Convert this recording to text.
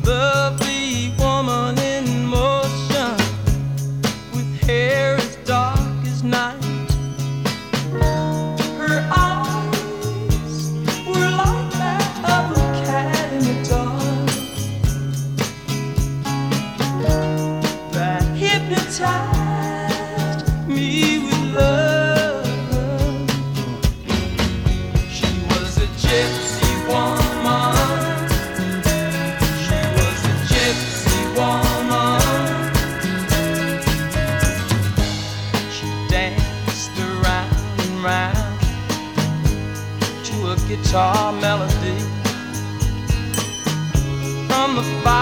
lovely woman in motion, with hair as dark as night. Her eyes were like that of a cat in the dark that hypnotized me with love. She was a gypsy woman. She was a gypsy woman. She danced around and round to a guitar melody from the fire.